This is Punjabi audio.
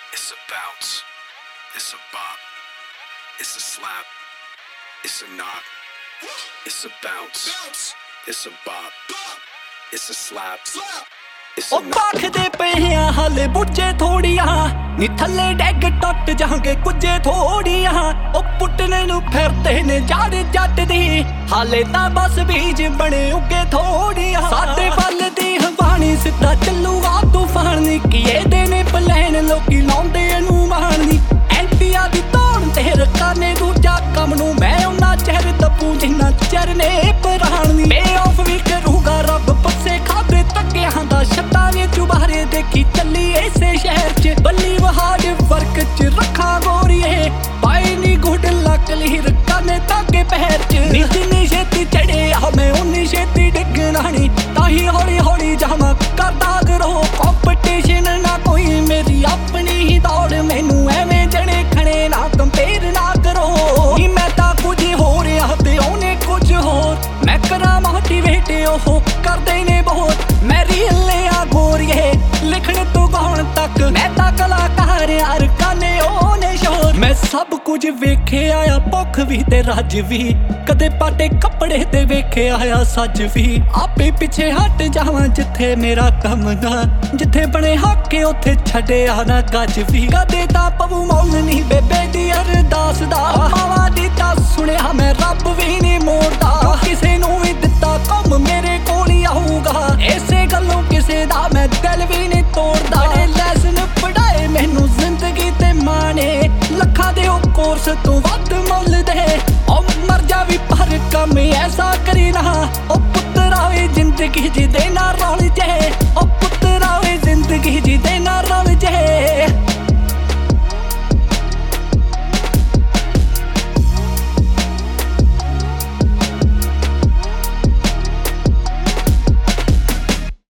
It's a bounce, it's a bop, it's a slap, it's a knock, it's a bounce, it's a bop, it's a slap, it's a ਉਹ ਪਾਖਦੇ ਪਏ ਆ ਹਾਲੇ ਬੁੱਝੇ ਥੋੜੀਆਂ ਨੀ ਥੱਲੇ ਡੈਗ ਟੁੱਟ ਜਾਗੇ ਕੁਝੇ ਥੋੜੀਆਂ ਉਹ ਪੁੱਟਨੇ ਨੂੰ ਫਿਰਦੇ ਨੇ ਜਾੜੇ ਜੱਟ ਦੀ ਹਾਲੇ ਤਾਂ ਬਸ ਬੀਜ ਬਣੇ ਉੱਗੇ ਥੋੜੀਆਂ ਸਾਡੇ ਵੱਲ ਦੀ ਹਵਾਨੀ ਸਿੱਧਾ ਚੱਲੂਗਾ ਤੂਫਾਨ ਨੀ ਕੀਏ ਦੇ ਨੇ ਪਲਾਨ ਲੋਕੀ ਲਾਉਂਦੇ ਇਹਨੂੰ ਮਾਰਨੀ ਐਂਟੀਆ ਦੀ ਤੋੜ ਤੇ ਰਕਾਨੇ ਦੂਜਾ ਕੰਮ ਨੂੰ ਮੈਂ ਉਹਨਾਂ ਚਿਹਰੇ ਦੱਬੂ ਜਿੰਨਾ ਚਰਨੇ ਪਰਾਣੀ ਬੇ ਆਫ ਵੀ ਕਰੂਗਾ ਰੱਬ ਪੱਸੇ ਖਾਦੇ ਤੱਕਿਆਂ ਦਾ ਛੱਤਾਂ ਨੇ ਚੁਬਾਰੇ ਦੇਖੀ ਚੱਲੀ ਐਸੇ ਸ਼ਹਿਰ ਚ ਬੱਲੀ ਵਹਾੜ ਵਰਕ ਚ ਰੱਖਾਂ ਗੋਰੀਏ ਪਾਈ ਨੀ ਗੁੱਡ ਲੱਕ ਲਈ ਰਕਾਨੇ ਤਾਗੇ ਪਹਿਰ ਚ ਨੀ ਜਿੰਨੀ ਛੇਤੀ ਚੜੇ ਆ ਮੈਂ ਉਨੀ ਛੇਤੀ ਡਿੱਗਣਾ ਨੀ ਤਾਹੀ ਹੌਲੀ ਹੌਲੀ ਜਾਵਾਂ ਕਰਦਾ ਕਰੋ ਕੰਪੀਟੀਸ਼ਨ ਨਾ ਕੋਈ ਮੇਰੀ ਆਪਣੀ ਹੀ ਦੌੜ ਮੈਨੂੰ ਐਵੇਂ ਜਣੇ ਖਣੇ ਨਾ ਕੰਪੇਅਰ ਨਾ ਕਰੋ ਨੀ ਮੈਂ ਤਾਂ ਕੁਝ ਹੋ ਰਿਹਾ ਤੇ ਉਹਨੇ ਕੁਝ ਹੋਰ ਮੈਂ ਕਰਾਂ ਮੋਟੀਵੇਟ ਉਹ ਕਰਦੇ ਨੇ ਬਹੁਤ ਮੈਂ ਰੀਲ ਆ ਗੋਰੀਏ ਲਿਖਣ ਤੋਂ ਗਾਉਣ ਤੱਕ ਮੈਂ ਤਾਂ ਕਲਾਕਾਰ ਯਾਰ ਕਾਨੇ ਉਹਨੇ ਸ਼ੋਰ ਮੈਂ ਸਭ ਕੁਝ ਵੇਖਿਆ ਆ ਭੁੱਖ ਵੀ ਤੇ ਰੱਜ ਵੀ ਕਦੇ ਪਾਟੇ ਕੱਪੜੇ ਤੇ ਵੇਖਿਆ ਆ ਸੱਜ ਵੀ ਆਪੇ ਪਿੱਛੇ ਹਟ ਜਾਵਾਂ ਜਿੱਥੇ ਮੇਰਾ ਕੰਮ ਨਾ ਜਿੱਥੇ ਬਣੇ ਹੱਕ ਉੱਥੇ ਛੱਡਿਆ ਨਾ ਗੱਜ ਵੀ ਕਦੇ ਤਾਂ ਪਵੂ ਮੁੱਲ ਨਹੀਂ ਬੇਬੇ ਦੀ ਅਰਦਾਸ ਦਾ ਮਾਵਾ ਦੀ ਤਾਂ ਸੁਣਿਆ ਮੈਂ ਰੱਬ ਵੀ ਨਹੀਂ ਮੋੜਦਾ ਕਿਸੇ ਨੂੰ ਵੀ ਦਿੱਤਾ ਕੰਮ ਮੇਰੇ ਕੋਲ ਹੀ ਆਊਗਾ ਇਸੇ ਗੱਲੋਂ ਕਿਸੇ ਦਾ ਮੈਂ ਦਿਲ ਵੀ ਨਹੀਂ ਤੋੜਦਾ ਬੜੇ ਲੈਸਨ ਪੜਾਏ ਮੈਨੂੰ ਜ਼ਿੰਦਗੀ ਤੇ ਮਾਣੇ ਲੱਖਾਂ ਦੇ ਉਹ ਕੋਰਸ ਤੋਂ ਵੱਧ ਮੁੱਲ ਦੇ ਉਹ ਮਰ ਜਾ ਵੀ ਪਰ ਕੰਮ ਐਸਾ ਕਰੀ ਨਾ ਉਹ ਪੁੱਤਰਾ ਵੀ ਜ਼ਿੰਦਗੀ